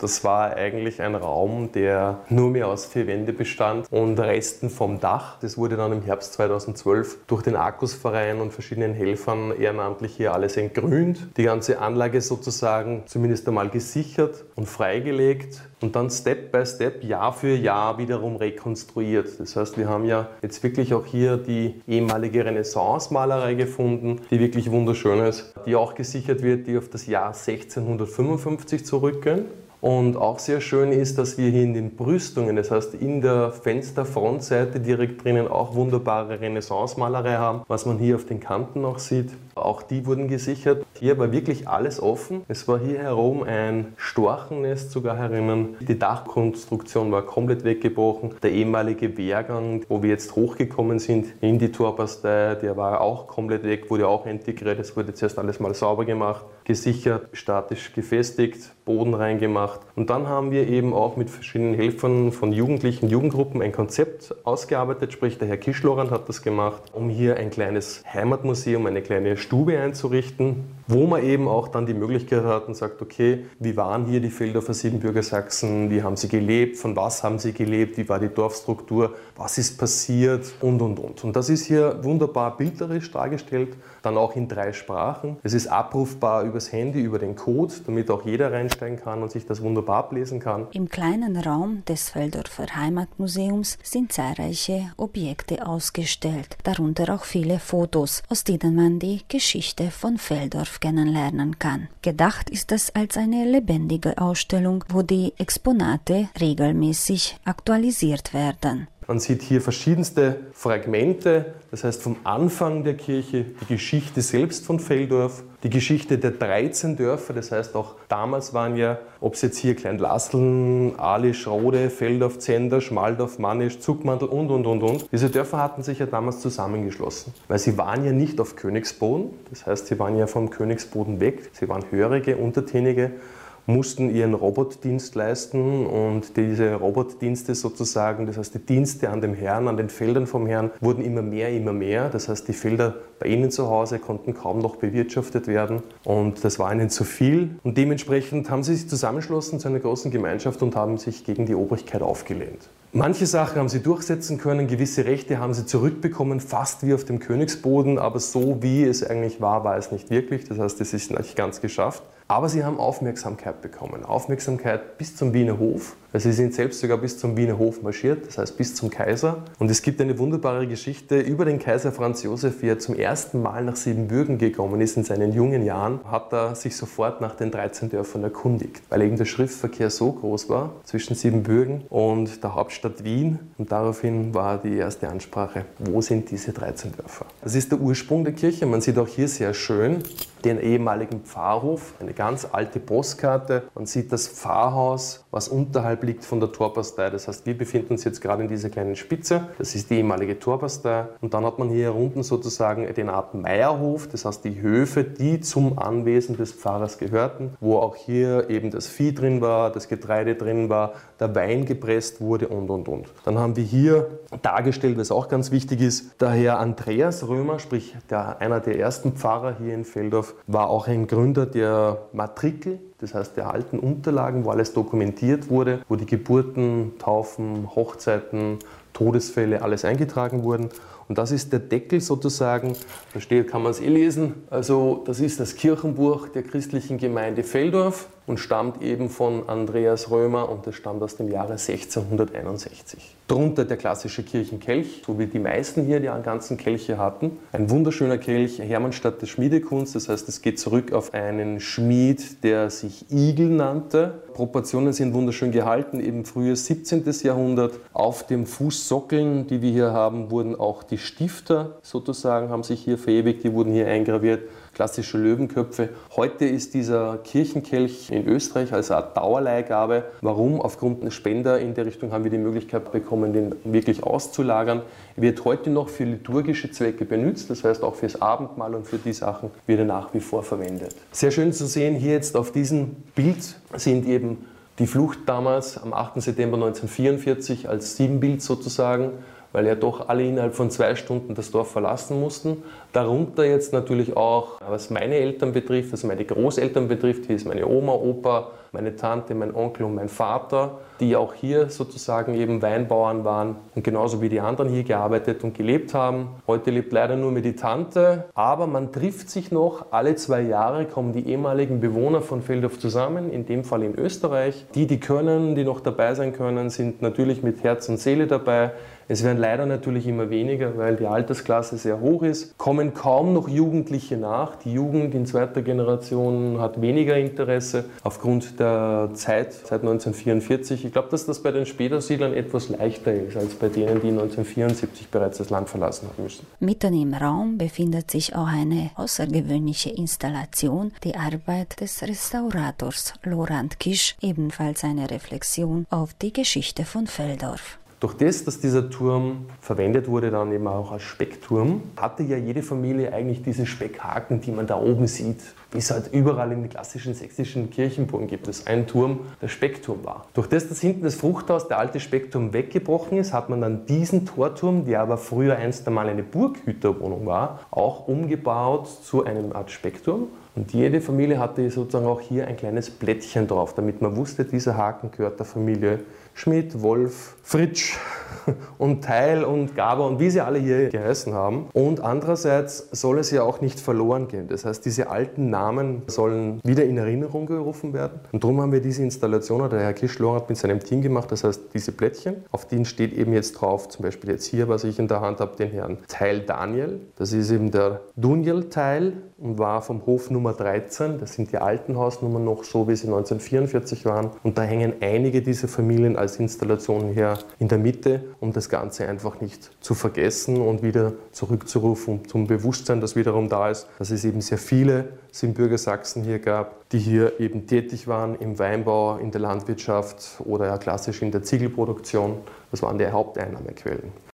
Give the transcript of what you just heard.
Das war eigentlich ein Raum, der nur mehr aus 4 Wände bestand und Resten vom Dach. Das wurde dann im Herbst 2012 durch den Arcus-Verein und verschiedenen Helfern ehrenamtlich hier alles entgrünt. Die ganze Anlage sozusagen zumindest einmal gesichert und freigelegt und dann Step by Step, Jahr für Jahr wiederum rekonstruiert. Das heißt, wir haben ja jetzt wirklich auch hier die ehemalige Renaissance-Malerei gefunden, die wirklich wunderschön ist, die auch gesichert wird, die auf das Jahr 1655 zurückgehen. Und auch sehr schön ist, dass wir hier in den Brüstungen, das heißt in der Fensterfrontseite direkt drinnen auch wunderbare Renaissance-Malerei haben, was man hier auf den Kanten auch sieht. Auch die wurden gesichert. Hier war wirklich alles offen. Es war hier herum ein Storchennest sogar herinnen. Die Dachkonstruktion war komplett weggebrochen. Der ehemalige Wehrgang, wo wir jetzt hochgekommen sind in die Torbastei, der war auch komplett weg, wurde auch integriert. Es wurde zuerst alles mal sauber gemacht, gesichert, statisch gefestigt, Boden reingemacht. Und dann haben wir eben auch mit verschiedenen Helfern von Jugendlichen, Jugendgruppen ein Konzept ausgearbeitet, sprich der Herr Kischlorand hat das gemacht, um hier ein kleines Heimatmuseum, eine kleine Stube einzurichten, wo man eben auch dann die Möglichkeit hat und sagt, okay, wie waren hier die Feldorfer Siebenbürger Sachsen, wie haben sie gelebt, von was haben sie gelebt, wie war die Dorfstruktur, was ist passiert und. Und das ist hier wunderbar bildlerisch dargestellt, dann auch in 3 Sprachen. Es ist abrufbar übers Handy, über den Code, damit auch jeder reinsteigen kann und sich das wunderbar ablesen kann. Im kleinen Raum des Feldorfer Heimatmuseums sind zahlreiche Objekte ausgestellt, darunter auch viele Fotos, aus denen man die Geschichte von Feldorf kennenlernen kann. Gedacht ist das als eine lebendige Ausstellung, wo die Exponate regelmäßig aktualisiert werden. Man sieht hier verschiedenste Fragmente, das heißt vom Anfang der Kirche, die Geschichte selbst von Feldorf, die Geschichte der 13 Dörfer, das heißt auch damals waren ja, ob es jetzt hier Kleinlasseln, Alisch, Rode, Feldorf, Zender, Schmaldorf, Mannisch, Zuckmantel und. Diese Dörfer hatten sich ja damals zusammengeschlossen, weil sie waren ja nicht auf Königsboden, das heißt sie waren ja vom Königsboden weg, sie waren Hörige, Untertänige, mussten ihren Robotdienst leisten und diese Robotdienste sozusagen, das heißt die Dienste an dem Herrn, an den Feldern vom Herrn, wurden immer mehr. Das heißt, die Felder bei ihnen zu Hause konnten kaum noch bewirtschaftet werden und das war ihnen zu viel. Und dementsprechend haben sie sich zusammengeschlossen zu einer großen Gemeinschaft und haben sich gegen die Obrigkeit aufgelehnt. Manche Sachen haben sie durchsetzen können, gewisse Rechte haben sie zurückbekommen, fast wie auf dem Königsboden, aber so wie es eigentlich war es nicht wirklich. Das heißt, es ist nicht ganz geschafft. Aber sie haben Aufmerksamkeit bekommen. Aufmerksamkeit bis zum Wiener Hof. Also sie sind selbst sogar bis zum Wiener Hof marschiert, das heißt bis zum Kaiser. Und es gibt eine wunderbare Geschichte über den Kaiser Franz Josef, wie er zum ersten Mal nach Siebenbürgen gekommen ist in seinen jungen Jahren, hat er sich sofort nach den 13 Dörfern erkundigt, weil eben der Schriftverkehr so groß war zwischen Siebenbürgen und der Hauptstadt Wien. Und daraufhin war die erste Ansprache, wo sind diese 13 Dörfer? Das ist der Ursprung der Kirche. Man sieht auch hier sehr schön den ehemaligen Pfarrhof, eine ganz alte Postkarte. Man sieht das Pfarrhaus, was unterhalb liegt von der Torbastei. Das heißt, wir befinden uns jetzt gerade in dieser kleinen Spitze. Das ist die ehemalige Torbastei. Und dann hat man hier unten sozusagen den Art Meierhof, das heißt die Höfe, die zum Anwesen des Pfarrers gehörten, wo auch hier eben das Vieh drin war, das Getreide drin war, der Wein gepresst wurde und. Dann haben wir hier dargestellt, was auch ganz wichtig ist, der Herr Andreas Römer, sprich einer der ersten Pfarrer hier in Feldorf, war auch ein Gründer der Matrikel, das heißt der alten Unterlagen, wo alles dokumentiert wurde, wo die Geburten, Taufen, Hochzeiten, Todesfälle, alles eingetragen wurden. Und das ist der Deckel sozusagen, da steht, kann man es lesen, also das ist das Kirchenbuch der christlichen Gemeinde Feldorf und stammt eben von Andreas Römer und das stammt aus dem Jahre 1661. Drunter der klassische Kirchenkelch, so wie die meisten hier die ganzen Kelche hatten. Ein wunderschöner Kelch, Hermannstadt der Schmiedekunst, das heißt, es geht zurück auf einen Schmied, der sich Igel nannte. Proportionen sind wunderschön gehalten, eben frühes 17. Jahrhundert. Auf den Fußsockeln, die wir hier haben, wurden auch die Stifter sozusagen, haben sich hier verewigt, die wurden hier eingraviert. Klassische Löwenköpfe. Heute ist dieser Kirchenkelch in Österreich als Art Dauerleihgabe. Warum? Aufgrund der Spender in der Richtung haben wir die Möglichkeit bekommen, den wirklich auszulagern. Er wird heute noch für liturgische Zwecke benutzt, das heißt auch fürs Abendmahl und für die Sachen wird er nach wie vor verwendet. Sehr schön zu sehen hier jetzt auf diesem Bild sind eben die Flucht damals am 8. September 1944 als Sinnbild sozusagen, weil ja doch alle innerhalb von 2 Stunden das Dorf verlassen mussten. Darunter jetzt natürlich auch, was meine Eltern betrifft, was meine Großeltern betrifft, hier ist meine Oma, Opa, meine Tante, mein Onkel und mein Vater, die auch hier sozusagen eben Weinbauern waren und genauso wie die anderen hier gearbeitet und gelebt haben. Heute lebt leider nur mehr die Tante, aber man trifft sich noch. Alle 2 Jahre kommen die ehemaligen Bewohner von Feldorf zusammen, in dem Fall in Österreich. Die können, die noch dabei sein können, sind natürlich mit Herz und Seele dabei. Es werden leider natürlich immer weniger, weil die Altersklasse sehr hoch ist. Kommen kaum noch Jugendliche nach. Die Jugend in 2. Generation hat weniger Interesse aufgrund der Zeit seit 1944. Ich glaube, dass das bei den Spätersiedlern etwas leichter ist als bei denen, die 1974 bereits das Land verlassen haben müssen. Mitten im Raum befindet sich auch eine außergewöhnliche Installation, die Arbeit des Restaurators Lorand Kisch, ebenfalls eine Reflexion auf die Geschichte von Feldorf. Durch das, dass dieser Turm verwendet wurde, dann eben auch als Speckturm, hatte ja jede Familie eigentlich diese Speckhaken, die man da oben sieht. Wie es halt überall in den klassischen sächsischen Kirchenburgen gibt es einen Turm, der Speckturm war. Durch das, dass hinten das Fruchthaus, der alte Speckturm, weggebrochen ist, hat man dann diesen Torturm, der aber früher einst einmal eine Burghüterwohnung war, auch umgebaut zu einem Art Speckturm. Und jede Familie hatte sozusagen auch hier ein kleines Blättchen drauf, damit man wusste, dieser Haken gehört der Familie Schmidt, Wolf, Fritsch und Teil und Gaber und wie sie alle hier geheißen haben. Und andererseits soll es ja auch nicht verloren gehen. Das heißt, diese alten Namen sollen wieder in Erinnerung gerufen werden. Und darum haben wir diese Installation, oder der Herr Kisch-Lorand hat mit seinem Team gemacht, das heißt diese Plättchen, auf denen steht eben jetzt drauf, zum Beispiel jetzt hier, was ich in der Hand habe, den Herrn Teil Daniel. Das ist eben der Dunjel-Teil und war vom Hof Nummer 13. Das sind die alten Hausnummern noch so, wie sie 1944 waren. Und da hängen einige dieser Familien als Installation hier in der Mitte, um das Ganze einfach nicht zu vergessen und wieder zurückzurufen zum Bewusstsein, das wiederum da ist, dass es eben sehr viele Siebenbürger Sachsen hier gab, die hier eben tätig waren im Weinbau, in der Landwirtschaft oder ja klassisch in der Ziegelproduktion. Das waren die Haupteinnahmequellen.